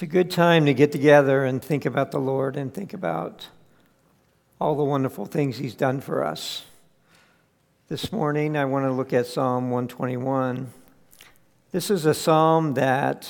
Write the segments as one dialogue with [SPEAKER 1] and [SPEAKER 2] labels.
[SPEAKER 1] It's a good time to get together and think about the Lord and think about all the wonderful things He's done for us. This morning, I want to look at Psalm 121. This is a psalm that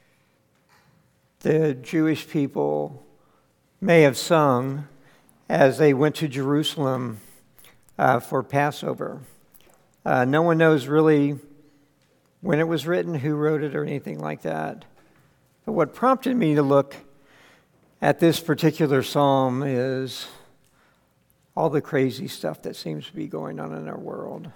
[SPEAKER 1] the Jewish people may have sung as they went to Jerusalem for Passover. No one knows really when it was written, who wrote it, or anything like that. But what prompted me to look at this particular psalm is all the crazy stuff that seems to be going on in our world.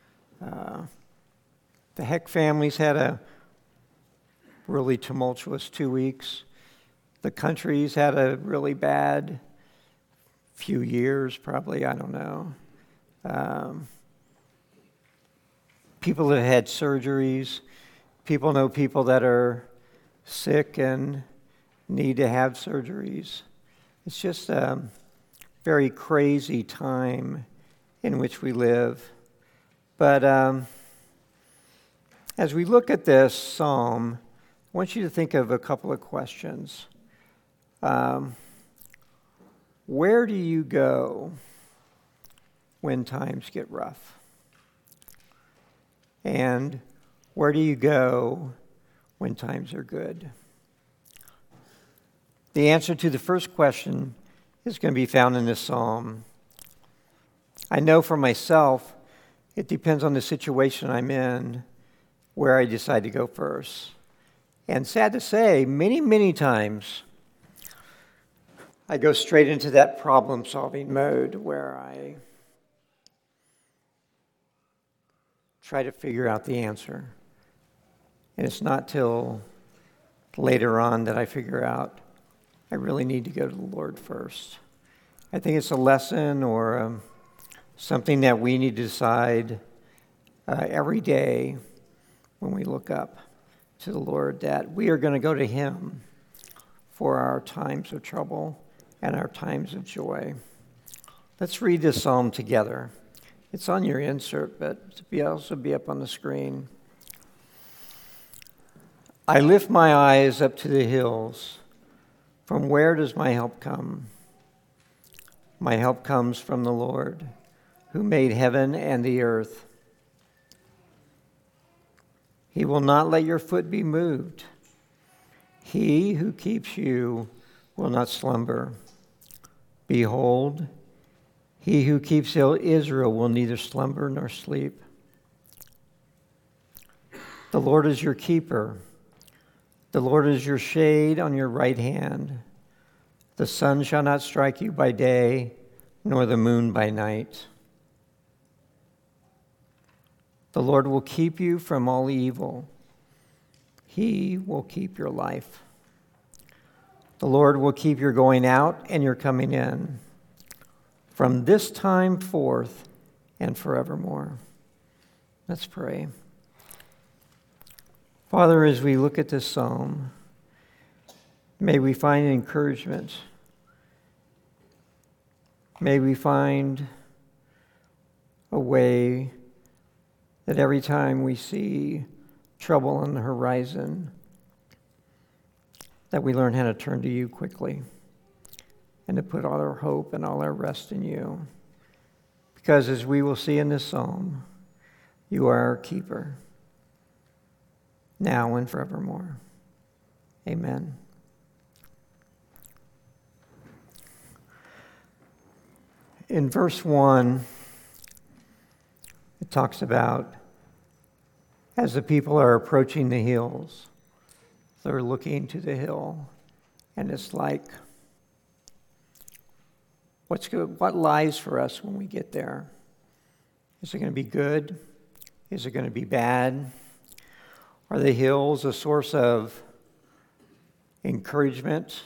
[SPEAKER 1] The Heck families had a really tumultuous 2 weeks. The country's had a really bad few years, probably, I don't know. People that had surgeries. People know people that are sick and need to have surgeries. It's just a very crazy time in which we live. But as we look at this psalm, I want you to think of a couple of questions. Where do you go when times get rough? And where do you go when times are good? The answer to the first question is going to be found in this psalm. I know for myself, it depends on the situation I'm in where I decide to go first. And sad to say, many times, I go straight into that problem-solving mode where I try to figure out the answer. And it's not till later on that I figure out I really need to go to the Lord first. I think it's a lesson or something that we need to decide every day when we look up to the Lord, that we are going to go to Him for our times of trouble and our times of joy. Let's read this psalm together. It's on your insert, but it'll also be up on the screen. I lift my eyes up to the hills. From where does my help come? My help comes from the Lord, who made heaven and the earth. He will not let your foot be moved. He who keeps you will not slumber. Behold, He who keeps Israel will neither slumber nor sleep. The Lord is your keeper. The Lord is your shade on your right hand. The sun shall not strike you by day, nor the moon by night. The Lord will keep you from all evil. He will keep your life. The Lord will keep your going out and your coming in, from this time forth and forevermore. Let's pray. Father, as we look at this psalm, may we find encouragement. May we find a way that every time we see trouble on the horizon, that we learn how to turn to you quickly and to put all our hope and all our rest in you. Because as we will see in this psalm, you are our keeper, now and forevermore. Amen. In verse 1, it talks about as the people are approaching the hills, they're looking to the hill, and it's like, what lies for us when we get there? Is it going to be good? Is it going to be bad? Are the hills a source of encouragement?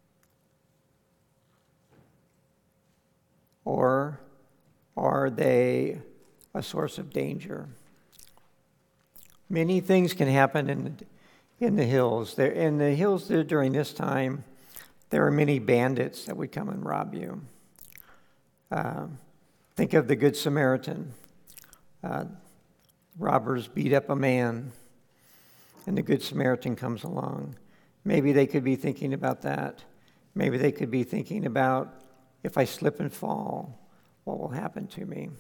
[SPEAKER 1] Or are they a source of danger? Many things can happen in the hills. In the hills during this time, there are many bandits that would come and rob you. Think of the Good Samaritan. Robbers beat up a man, and the Good Samaritan comes along Maybe they could be thinking about that. Maybe they could be thinking about, if I slip and fall, what will happen to me?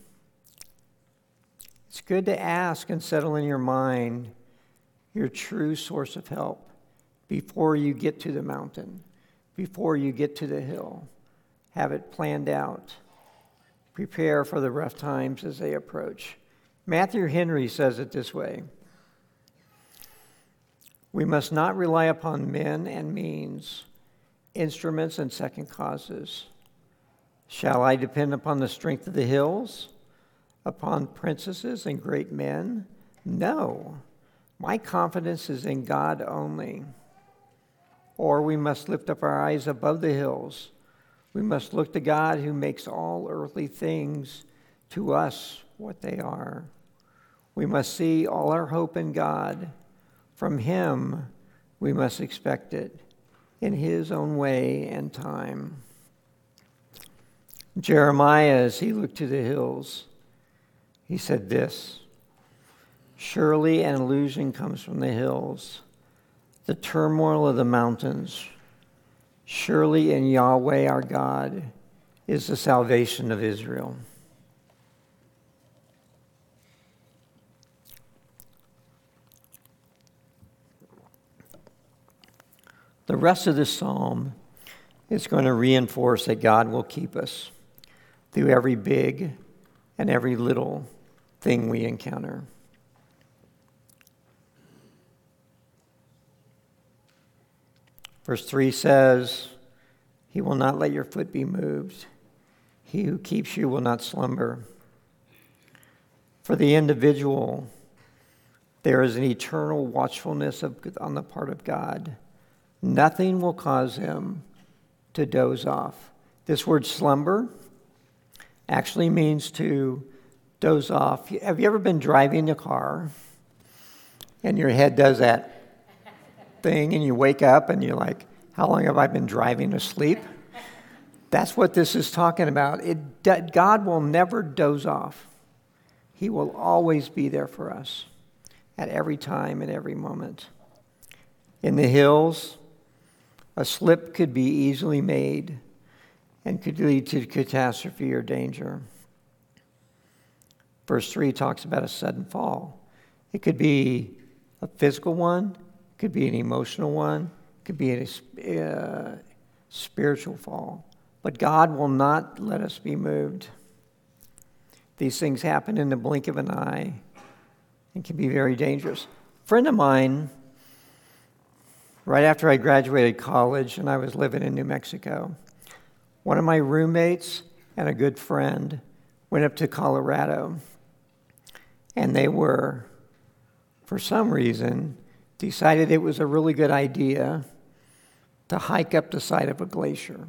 [SPEAKER 1] It's good to ask and settle in your mind your true source of help before you get to the mountain, before you get to the hill. Have it planned out. Prepare for the rough times as they approach. Matthew Henry says it this way: we must not rely upon men and means, instruments and second causes. Shall I depend upon the strength of the hills, upon princesses and great men? No, my confidence is in God only. Or we must lift up our eyes above the hills. We must look to God who makes all earthly things to us what they are. We must see all our hope in God. From Him we must expect it in His own way and time. Jeremiah, as he looked to the hills, he said this: surely an illusion comes from the hills, the turmoil of the mountains. Surely in Yahweh our God is the salvation of Israel. The rest of this psalm is going to reinforce that God will keep us through every big and every little thing we encounter. Verse 3 says, He will not let your foot be moved. He who keeps you will not slumber. For the individual, there is an eternal watchfulness on the part of God. Nothing will cause him to doze off. This word slumber actually means to doze off. Have you ever been driving a car and your head does that thing and you wake up and you're like, how long have I been driving asleep? That's what this is talking about. God will never doze off. He will always be there for us at every time and every moment. In the hills, a slip could be easily made and could lead to catastrophe or danger. Verse 3 talks about a sudden fall. It could be a physical one, it could be an emotional one, it could be a spiritual fall. But God will not let us be moved. These things happen in the blink of an eye and can be very dangerous. A friend of mine, right after I graduated college and I was living in New Mexico, one of my roommates and a good friend went up to Colorado, and they were, for some reason, decided it was a really good idea to hike up the side of a glacier.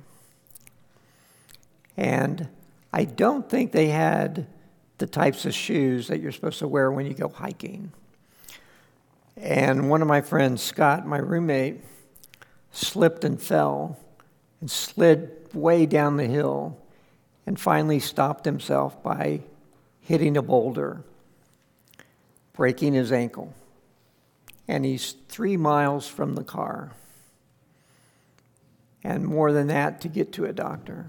[SPEAKER 1] And I don't think they had the types of shoes that you're supposed to wear when you go hiking. And one of my friends, Scott, my roommate, slipped and fell and slid way down the hill and finally stopped himself by hitting a boulder, breaking his ankle. And he's 3 miles from the car, and more than that to get to a doctor.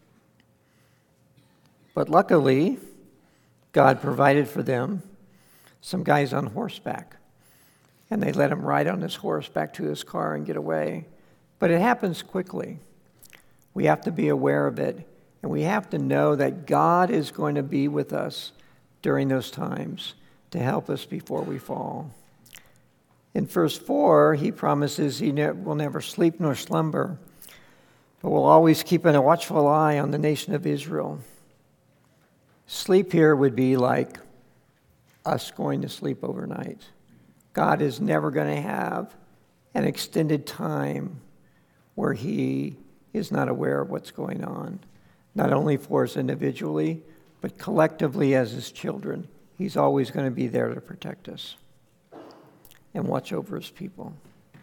[SPEAKER 1] But luckily, God provided for them some guys on horseback, and they let him ride on his horse back to his car and get away. But it happens quickly. We have to be aware of it, and we have to know that God is going to be with us during those times to help us before we fall. In verse 4, he promises he will never sleep nor slumber, but will always keep a watchful eye on the nation of Israel. Sleep here would be like us going to sleep overnight. God is never going to have an extended time where he is not aware of what's going on, not only for us individually, but collectively as his children. He's always going to be there to protect us and watch over his people.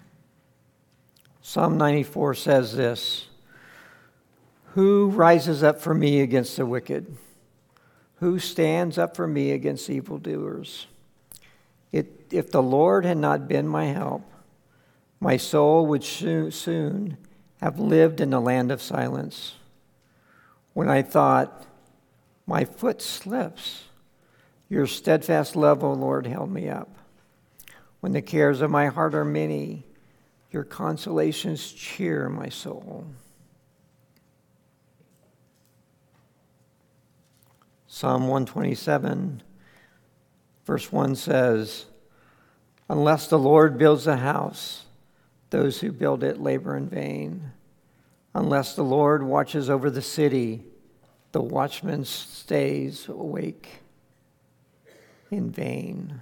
[SPEAKER 1] Psalm 94 says this: who rises up for me against the wicked? Who stands up for me against evildoers? If the Lord had not been my help, My soul would soon have lived in the land of silence. When I thought, my foot slips, your steadfast love, O Lord, held me up. When the cares of my heart are many, your consolations cheer my soul. Psalm 127, verse 1 says, unless the Lord builds a house, those who build it labor in vain. Unless the Lord watches over the city, the watchman stays awake in vain.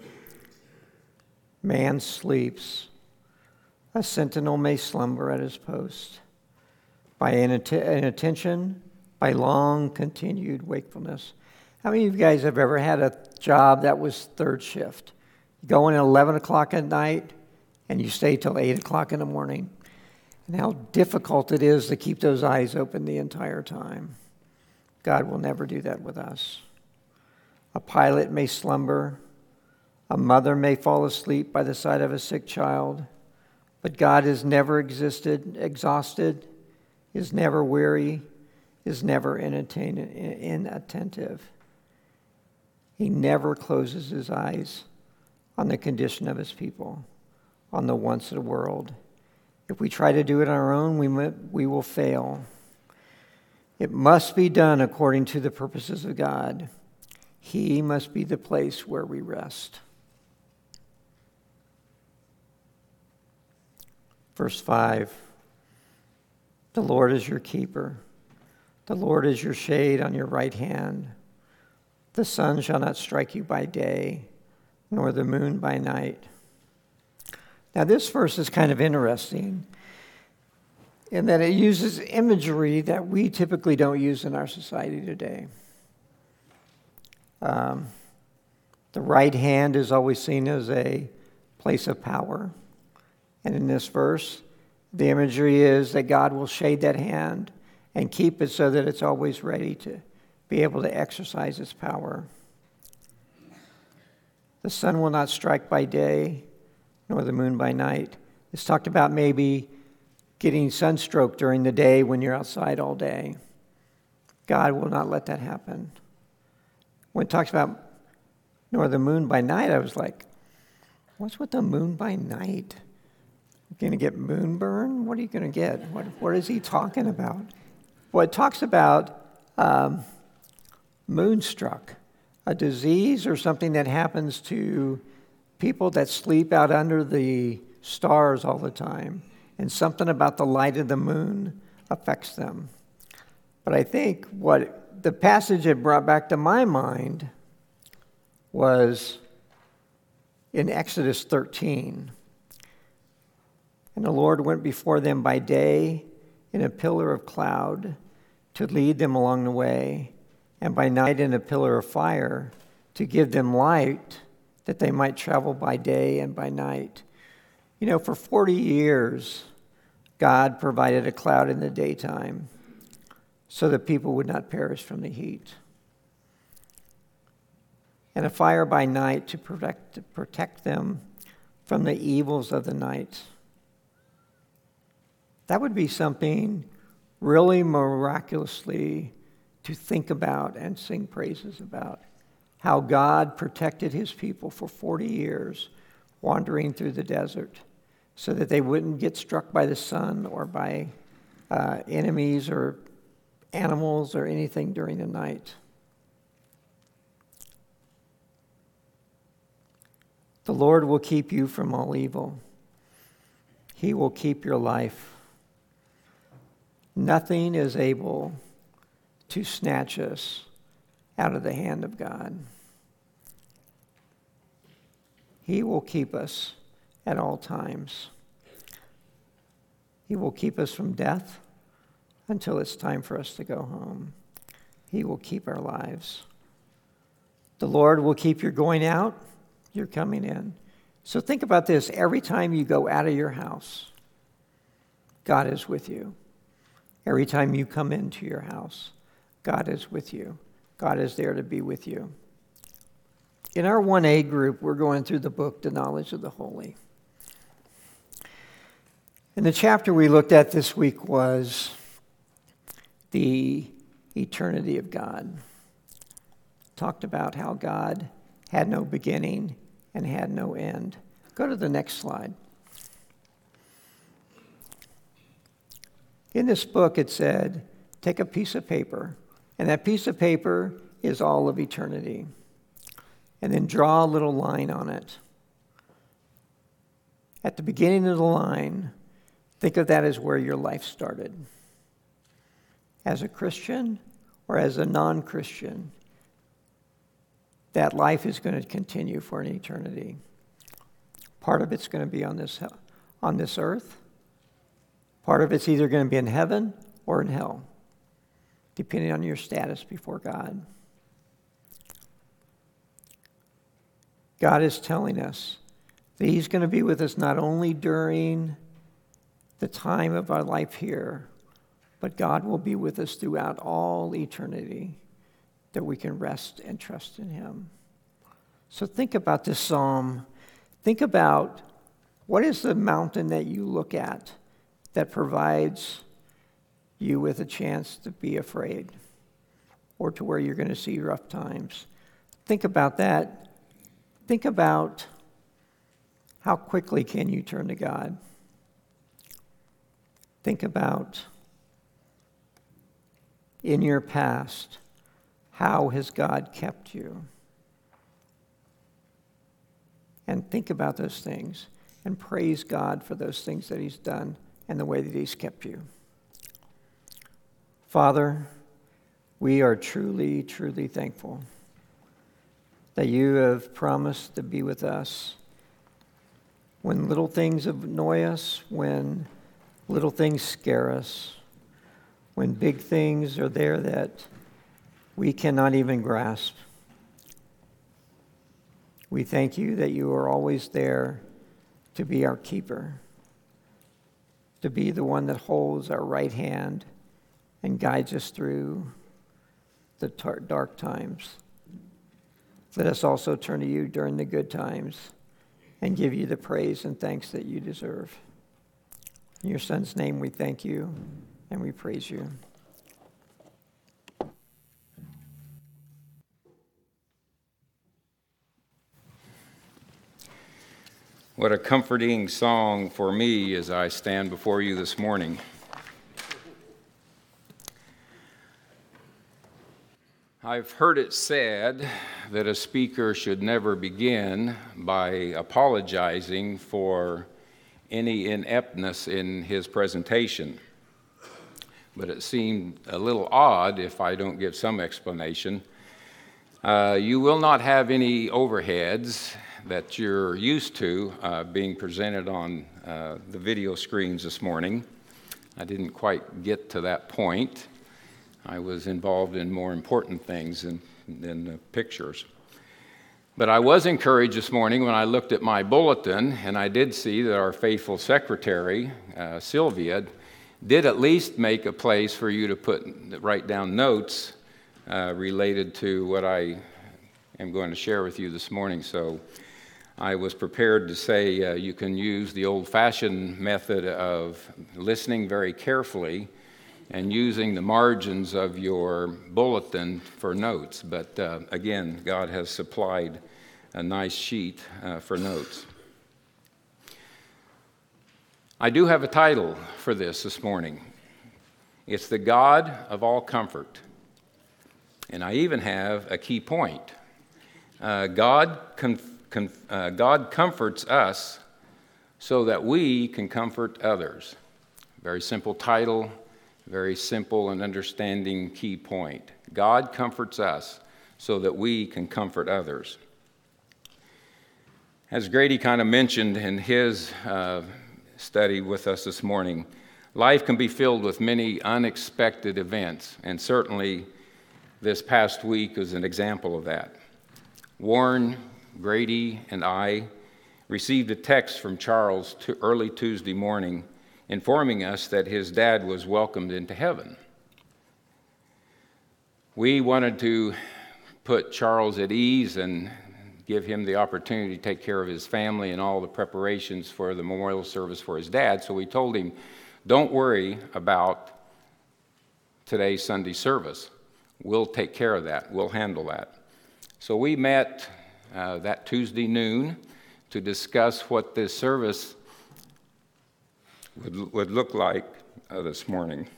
[SPEAKER 1] Man sleeps. A sentinel may slumber at his post. By inattention, by long continued wakefulness. How many of you guys have ever had a job that was third shift? You go in at 11 o'clock at night and you stay till 8 o'clock in the morning. And how difficult it is to keep those eyes open the entire time. God will never do that with us. A pilot may slumber. A mother may fall asleep by the side of a sick child. But God is never exhausted, is never weary, is never inattentive. He never closes his eyes on the condition of his people, on the wants of the world. If we try to do it on our own, we will fail. It must be done according to the purposes of God. He must be the place where we rest. Verse 5, the Lord is your keeper. The Lord is your shade on your right hand. The sun shall not strike you by day, nor the moon by night. Now this verse is kind of interesting in that it uses imagery that we typically don't use in our society today. The right hand is always seen as a place of power. And in this verse, the imagery is that God will shade that hand and keep it so that it's always ready to be able to exercise its power. The sun will not strike by day, nor the moon by night. It's talked about maybe getting sunstroke during the day when you're outside all day. God will not let that happen. When it talks about nor the moon by night, I was like, what's with the moon by night? You're going to get moonburn? What are you going to get? What is he talking about? Well, it talks about moonstruck, a disease or something that happens to people that sleep out under the stars all the time, and something about the light of the moon affects them. But I think what the passage had brought back to my mind was in Exodus 13. And the Lord went before them by day in a pillar of cloud to lead them along the way, and by night in a pillar of fire to give them light, that they might travel by day and by night. You know, for 40 years, God provided a cloud in the daytime so that people would not perish from the heat, and a fire by night to protect them from the evils of the night. That would be something really miraculously to think about and sing praises about. How God protected his people for 40 years wandering through the desert so that they wouldn't get struck by the sun or by enemies or animals or anything during the night. The Lord will keep you from all evil. He will keep your life. Nothing is able to snatch us out of the hand of God. He will keep us at all times. He will keep us from death until it's time for us to go home. He will keep our lives. The Lord will keep your going out, your coming in. So think about this. Every time you go out of your house, God is with you. Every time you come into your house, God is with you. God is there to be with you. In our 1A group, we're going through the book, The Knowledge of the Holy. And the chapter we looked at this week was the eternity of God. Talked about how God had no beginning and had no end. Go to the next slide. In this book, it said, take a piece of paper, and that piece of paper is all of eternity. And then draw a little line on it. At the beginning of the line, think of that as where your life started. As a Christian or as a non-Christian, that life is going to continue for an eternity. Part of it's going to be on this earth. Part of it's either going to be in heaven or in hell, depending on your status before God. God is telling us that He's going to be with us not only during the time of our life here, but God will be with us throughout all eternity, that we can rest and trust in Him. So think about this psalm. Think about what is the mountain that you look at that provides you with a chance to be afraid or to where you're going to see rough times. Think about that. Think about how quickly can you turn to God. Think about in your past, how has God kept you? And think about those things and praise God for those things that He's done and the way that He's kept you. Father, we are truly, truly thankful that You have promised to be with us when little things annoy us, when little things scare us, when big things are there that we cannot even grasp. We thank You that You are always there to be our keeper, to be the one that holds our right hand and guides us through the dark times. Let us also turn to You during the good times and give You the praise and thanks that You deserve. In Your Son's name we thank You and we praise You.
[SPEAKER 2] What a comforting song for me as I stand before you this morning. I've heard it said that a speaker should never begin by apologizing for any ineptness in his presentation. But it seemed a little odd if I don't give some explanation. You will not have any overheads that you're used to being presented on the video screens this morning. I didn't quite get to that point. I was involved in more important things than the pictures. But I was encouraged this morning when I looked at my bulletin, and I did see that our faithful secretary, Sylvia, did at least make a place for you to write down notes related to what I am going to share with you this morning. So I was prepared to say you can use the old-fashioned method of listening very carefully and using the margins of your bulletin for notes. But again, God has supplied a nice sheet for notes. I do have a title for this morning. It's The God of All Comfort. And I even have a key point. God comforts us so that we can comfort others. Very simple title, very simple and understanding key point. God comforts us so that we can comfort others. As Grady kind of mentioned in his study with us this morning, life can be filled with many unexpected events, and certainly this past week is an example of that. Warren, Grady, and I received a text from Charles early Tuesday morning informing us that his dad was welcomed into heaven. We wanted to put Charles at ease and give him the opportunity to take care of his family and all the preparations for the memorial service for his dad. So we told him, don't worry about today's Sunday service. We'll take care of that. We'll handle that. So we met that Tuesday noon to discuss what this service would look like this morning.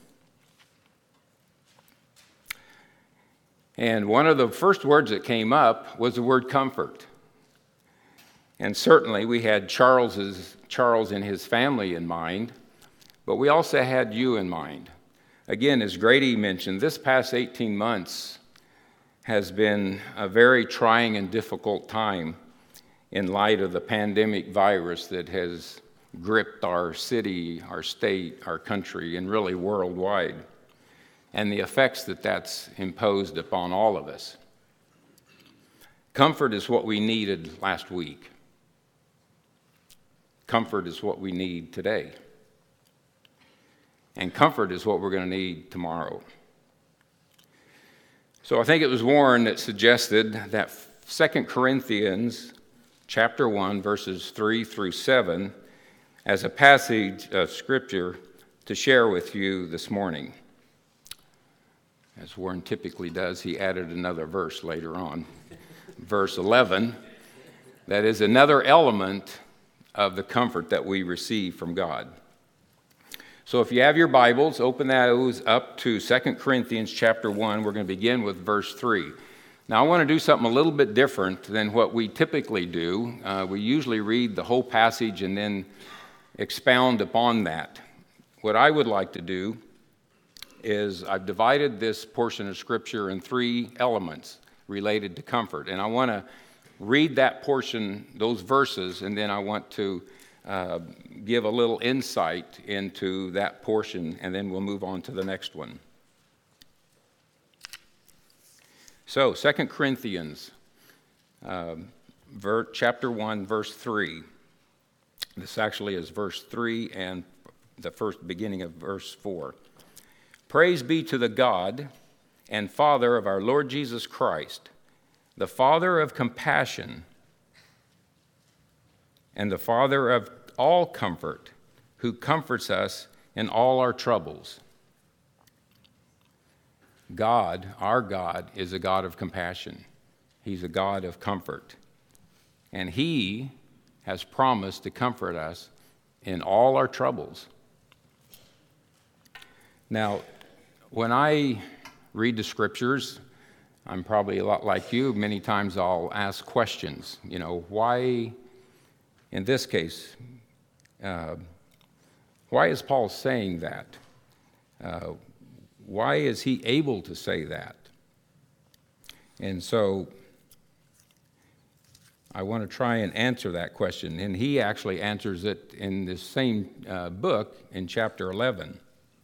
[SPEAKER 2] And one of the first words that came up was the word comfort. And certainly we had Charles and his family in mind, but we also had you in mind. Again, as Grady mentioned, this past 18 months has been a very trying and difficult time in light of the pandemic virus that has gripped our city, our state, our country, and really worldwide, and the effects that that's imposed upon all of us. Comfort is what we needed last week. Comfort is what we need today. And comfort is what we're going to need tomorrow. So I think it was Warren that suggested that 2 Corinthians chapter 1, verses 3 through 7, as a passage of Scripture to share with you this morning. As Warren typically does, he added another verse later on. Verse 11, that is another element of the comfort that we receive from God. So if you have your Bibles, open those up to 2 Corinthians chapter 1. We're going to begin with verse 3. Now, I want to do something a little bit different than what we typically do. We usually read the whole passage and then expound upon that. What I would like to do is I've divided this portion of Scripture in 3 elements related to comfort. And I want to read that portion, those verses, and then I want to give a little insight into that portion, and then we'll move on to the next one. So, 2 Corinthians chapter 1, verse 3. This actually is verse 3 and the first beginning of verse 4. Praise be to the God and Father of our Lord Jesus Christ, the Father of compassion and the Father of all comfort, who comforts us in all our troubles. God, our God, is a God of compassion. He's a God of comfort. And He has promised to comfort us in all our troubles. Now, when I read the Scriptures, I'm probably a lot like you. Many times I'll ask questions. Why, in this case, why is Paul saying that? Why is he able to say that? And so I want to try and answer that question. And he actually answers it in this same book in chapter 11.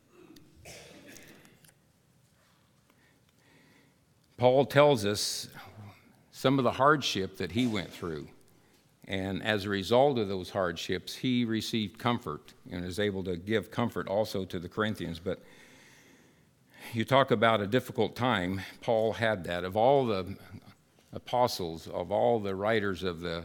[SPEAKER 2] Paul tells us some of the hardship that he went through. And as a result of those hardships, he received comfort and is able to give comfort also to the Corinthians. But you talk about a difficult time, Paul had that. Of all the apostles, of all the writers of the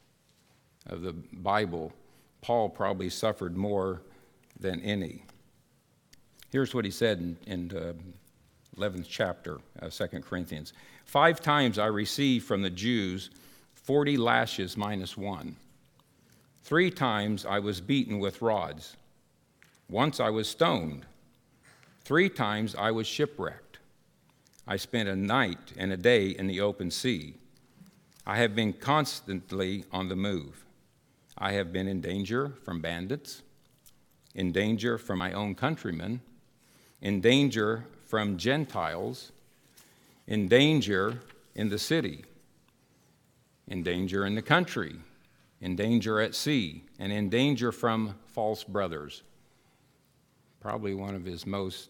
[SPEAKER 2] Bible, Paul probably suffered more than any. Here's what he said in the 11th chapter of 2 Corinthians. 5 times I received from the Jews 40 lashes minus 1. 3 times I was beaten with rods. Once I was stoned. 3 times I was shipwrecked. I spent a night and a day in the open sea. I have been constantly on the move. I have been in danger from bandits, in danger from my own countrymen, in danger from Gentiles, in danger in the city, in danger in the country, in danger at sea, and in danger from false brothers. Probably one of his most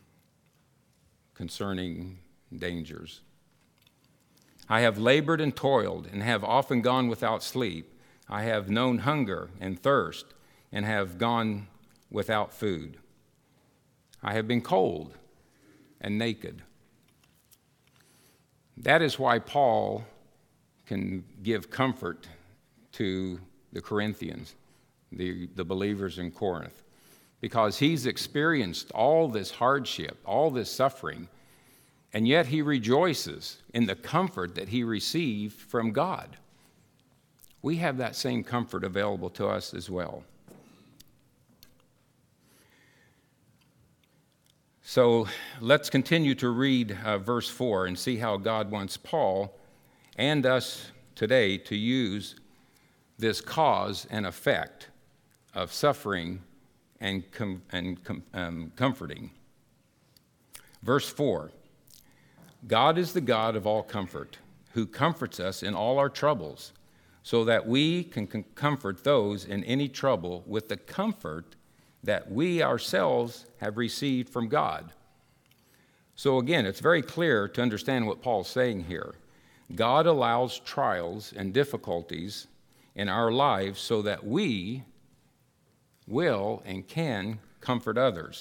[SPEAKER 2] concerning dangers. I have labored and toiled and have often gone without sleep. I have known hunger and thirst and have gone without food. I have been cold and naked. That is why Paul can give comfort to the Corinthians, the believers in Corinth, because he's experienced all this hardship, all this suffering, and yet he rejoices in the comfort that he received from God. We have that same comfort available to us as well. So let's continue to read verse 4 and see how God wants Paul and us today to use this cause and effect of suffering and comforting. Verse 4, God is the God of all comfort, who comforts us in all our troubles, so that we can comfort those in any trouble with the comfort that we ourselves have received from God. So again, it's very clear to understand what Paul's saying here. God allows trials and difficulties in our lives so that we will and can comfort others.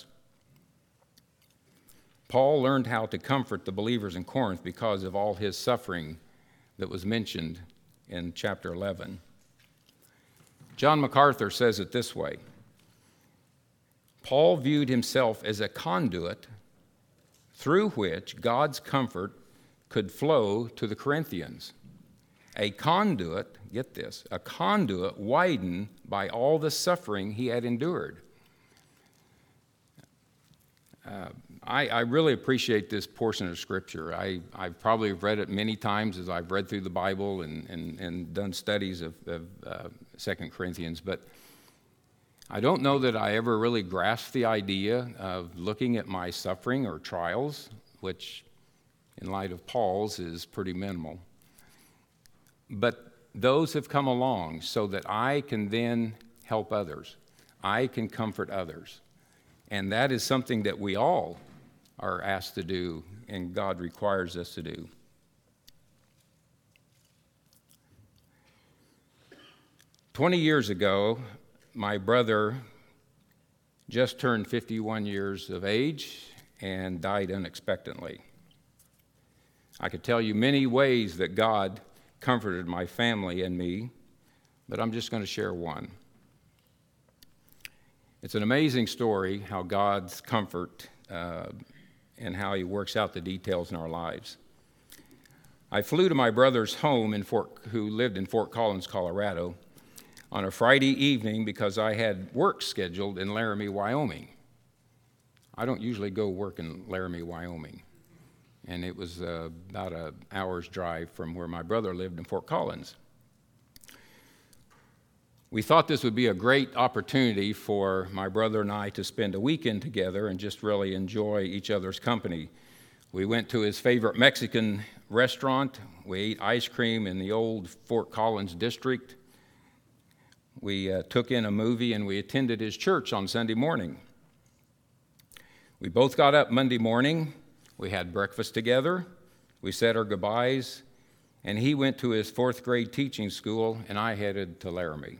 [SPEAKER 2] Paul learned how to comfort the believers in Corinth because of all his suffering that was mentioned in chapter 11. John MacArthur says it this way: Paul viewed himself as a conduit through which God's comfort could flow to the Corinthians. A conduit, get this, a conduit widened by all the suffering he had endured. I really appreciate this portion of Scripture. I've probably read it many times as I've read through the Bible and done studies of 2 Corinthians, but I don't know that I ever really grasped the idea of looking at my suffering or trials, which in light of Paul's is pretty minimal. But those have come along so that I can then help others. I can comfort others. And that is something that we all are asked to do, and God requires us to do. "20 years ago, my brother just turned 51 years of age and died unexpectedly. I could tell you many ways that God comforted my family and me, but I'm just going to share one. It's an amazing story how God's comfort and how he works out the details in our lives. I flew to my brother's home who lived in Fort Collins, Colorado, on a Friday evening because I had work scheduled in Laramie, Wyoming. I don't usually go work in Laramie, Wyoming. And it was about an hour's drive from where my brother lived in Fort Collins. We thought this would be a great opportunity for my brother and I to spend a weekend together and just really enjoy each other's company. We went to his favorite Mexican restaurant. We ate ice cream in the old Fort Collins district. We took in a movie, and we attended his church on Sunday morning. We both got up Monday morning. We had breakfast together. We said our goodbyes, and he went to his fourth grade teaching school, and I headed to Laramie.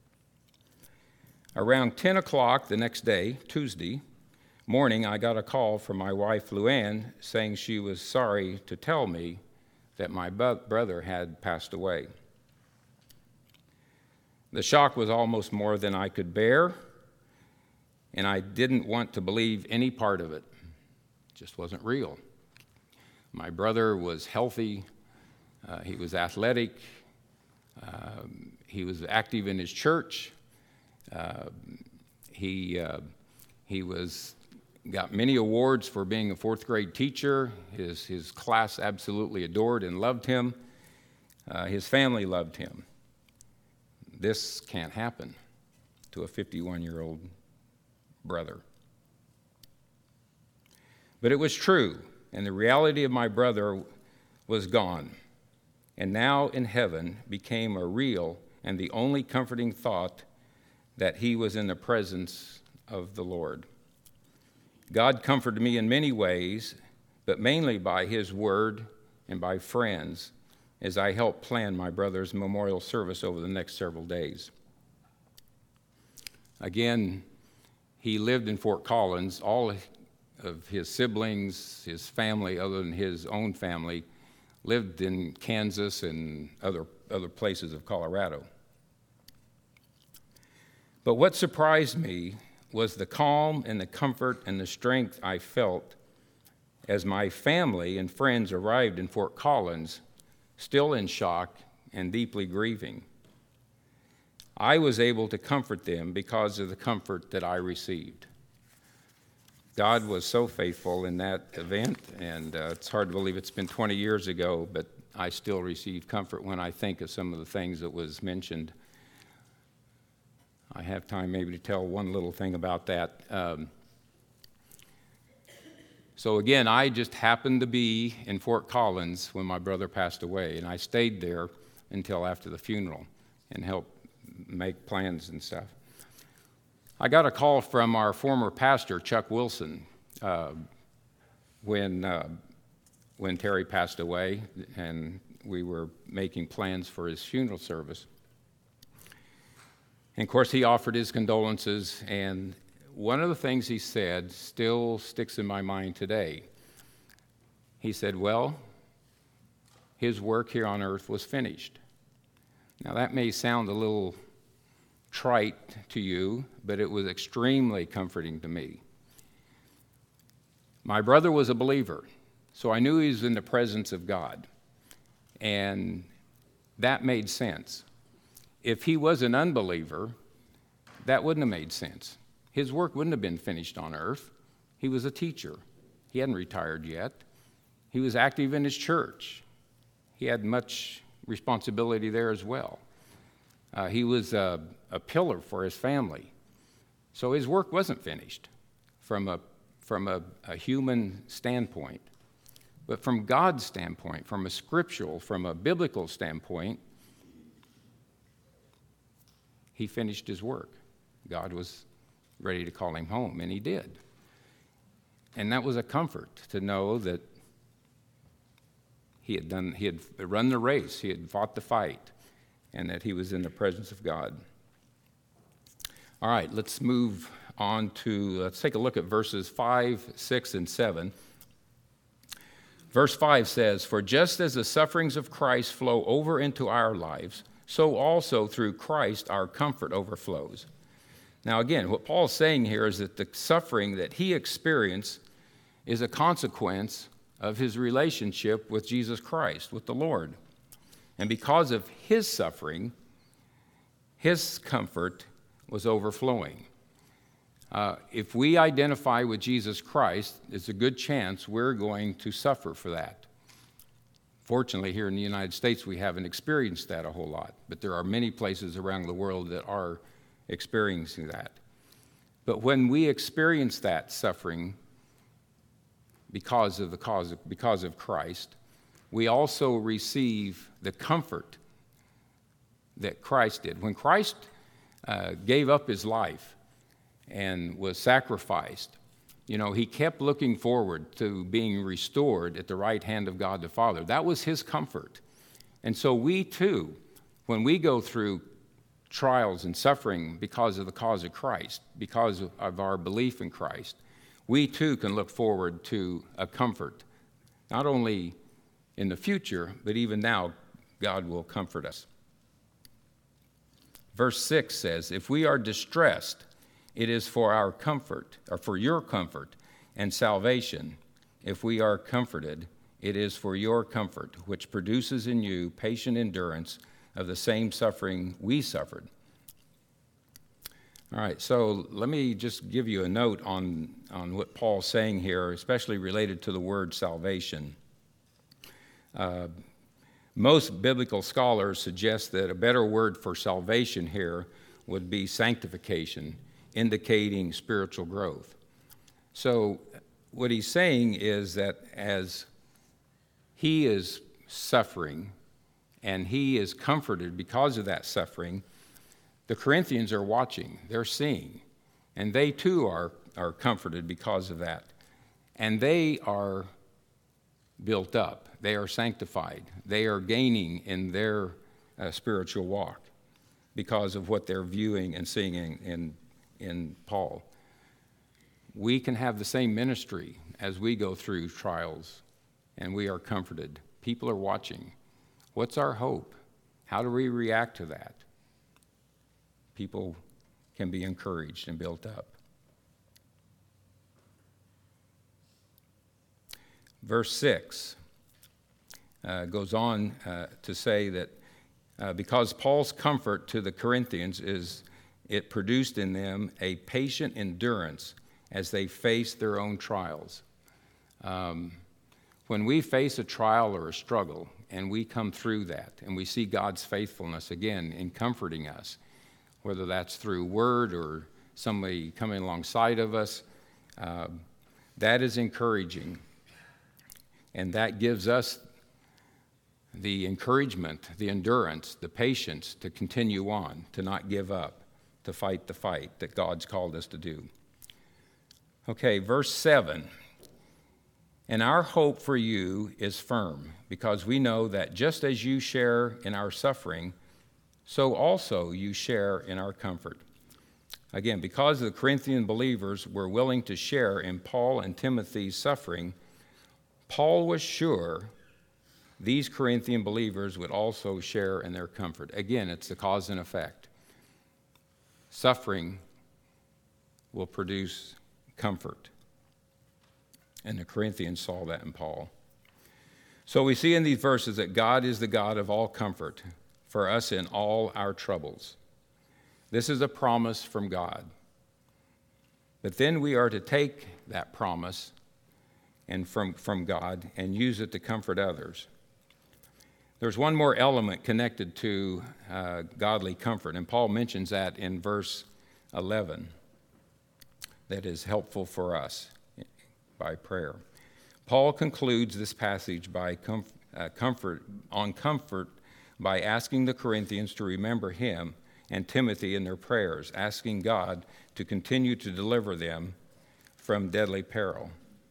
[SPEAKER 2] Around 10 o'clock the next day, Tuesday morning, I got a call from my wife, Luann, saying she was sorry to tell me that my brother had passed away. The shock was almost more than I could bear, and I didn't want to believe any part of it. It just wasn't real. My brother was healthy. He was athletic. He was active in his church. He got many awards for being a fourth grade teacher. His class absolutely adored and loved him. His family loved him. This can't happen to a 51-year-old brother. But it was true, and the reality of my brother was gone, and now in heaven became a real and the only comforting thought that he was in the presence of the Lord. God comforted me in many ways, but mainly by his word and by friends, as I helped plan my brother's memorial service over the next several days. Again, he lived in Fort Collins. All of his siblings, his family, other than his own family, lived in Kansas and other places of Colorado. But what surprised me was the calm and the comfort and the strength I felt as my family and friends arrived in Fort Collins, still in shock and deeply grieving. I was able to comfort them because of the comfort that I received. God was so faithful in that event, and it's hard to believe it's been 20 years ago, but I still receive comfort when I think of some of the things that was mentioned. I have time maybe to tell one little thing about that. So again, I just happened to be in Fort Collins when my brother passed away, and I stayed there until after the funeral and helped make plans and stuff. I got a call from our former pastor, Chuck Wilson, when Terry passed away, and we were making plans for his funeral service. And of course, he offered his condolences, and one of the things he said still sticks in my mind today. He said, well, his work here on earth was finished. Now, that may sound a little trite to you, but it was extremely comforting to me. My brother was a believer, so I knew he was in the presence of God, and that made sense. If he was an unbeliever, that wouldn't have made sense. His work wouldn't have been finished on earth. He was a teacher. He hadn't retired yet. He was active in his church. He had much responsibility there as well. He was a pillar for his family. So his work wasn't finished from a human standpoint. But from God's standpoint, from a scriptural, from a biblical standpoint, he finished his work. God was ready to call him home, and he did. And that was a comfort to know that he had run the race, he had fought the fight, and that he was in the presence of God. All right, let's move on let's take a look at verses 5, 6, and 7. Verse 5 says, "For just as the sufferings of Christ flow over into our lives, so also through Christ our comfort overflows." Now again, what Paul's saying here is that the suffering that he experienced is a consequence of his relationship with Jesus Christ, with the Lord. And because of his suffering, his comfort was overflowing. If we identify with Jesus Christ, it's a good chance we're going to suffer for that. Fortunately, here in the United States, we haven't experienced that a whole lot, but there are many places around the world that are experiencing that. But when we experience that suffering because of Christ, we also receive the comfort that Christ did. When Christ gave up his life and was sacrificed, he kept looking forward to being restored at the right hand of God the Father. That was his comfort. And so we too, when we go through trials and suffering because of the cause of Christ, because of our belief in Christ, we too can look forward to a comfort. Not only in the future, but even now, God will comfort us. Verse 6 says, "If we are distressed, it is for our comfort, or for your comfort and salvation. If we are comforted, it is for your comfort, which produces in you patient endurance of the same suffering we suffered." All right, so let me just give you a note on what Paul's saying here, especially related to the word salvation. Most biblical scholars suggest that a better word for salvation here would be sanctification, indicating spiritual growth. So what he's saying is that as he is suffering and he is comforted because of that suffering, the Corinthians are watching, they're seeing, and they too are comforted because of that. And they are built up, they are sanctified, they are gaining in their spiritual walk because of what they're viewing and seeing in Paul. We can have the same ministry as we go through trials, and we are comforted. People are watching. What's our hope? How do we react to that? People can be encouraged and built up. Verse 6 goes on to say that because Paul's comfort to the Corinthians is it produced in them a patient endurance as they faced their own trials. When we face a trial or a struggle and we come through that and we see God's faithfulness again in comforting us, whether that's through word or somebody coming alongside of us, that is encouraging. And that gives us the encouragement, the endurance, the patience to continue on, to not give up, to fight the fight that God's called us to do. Okay, verse 7. And our hope for you is firm, because we know that just as you share in our suffering, so also you share in our comfort. Again, because the Corinthian believers were willing to share in Paul and Timothy's suffering, Paul was sure these Corinthian believers would also share in their comfort. Again, it's the cause and effect. Suffering will produce comfort. And the Corinthians saw that in Paul. So we see in these verses that God is the God of all comfort for us in all our troubles. This is a promise from God. But then we are to take that promise and from God and use it to comfort others. There's one more element connected to godly comfort, and Paul mentions that in verse 11 that is helpful for us by prayer. Paul concludes this passage by comfort by asking the Corinthians to remember him and Timothy in their prayers, asking God to continue to deliver them from deadly peril.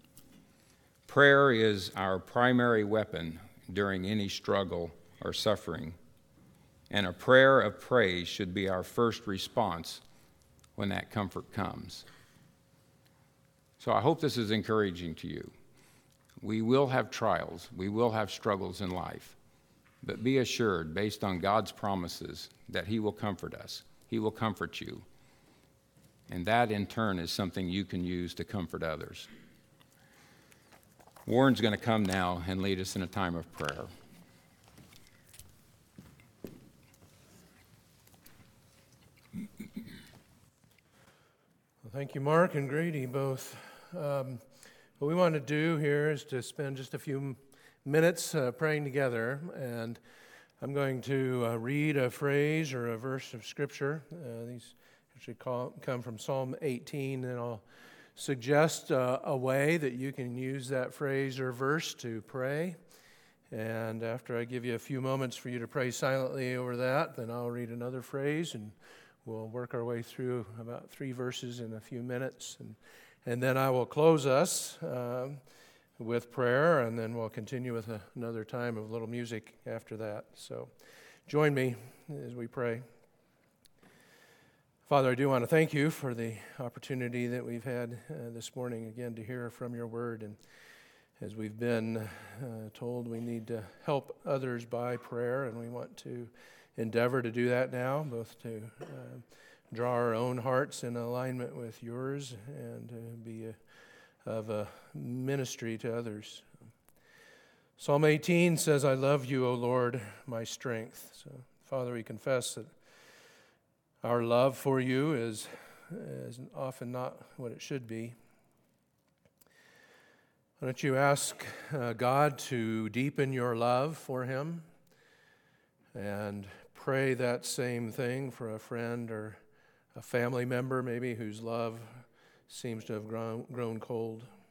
[SPEAKER 2] Prayer is our primary weapon during any struggle or suffering, and a prayer of praise should be our first response when that comfort comes. So I hope this is encouraging to you. We will have trials, we will have struggles in life, but be assured, based on God's promises, that He will comfort us. He will comfort you. And that, in turn, is something you can use to comfort others. Warren's going to come now and lead us in a time of prayer.
[SPEAKER 3] Well, thank you, Mark and Grady, both. What we want to do here is to spend just a few minutes praying together, and I'm going to read a phrase or a verse of Scripture. These actually come from Psalm 18, and I'll suggest a way that you can use that phrase or verse to pray. And after I give you a few moments for you to pray silently over that, then I'll read another phrase, and we'll work our way through about 3 verses in a few minutes. And then I will close us with prayer, and then we'll continue with another time of little music after that. So join me as we pray. Father, I do want to thank you for the opportunity that we've had this morning again to hear from your word. And as we've been told, we need to help others by prayer, and we want to endeavor to do that now, both to draw our own hearts in alignment with yours and be of a ministry to others. Psalm 18 says, I love you, O Lord, my strength. So, Father, we confess that our love for you is often not what it should be. Why don't you ask God to deepen your love for him, and pray that same thing for a friend or a family member maybe whose love seems to have grown cold.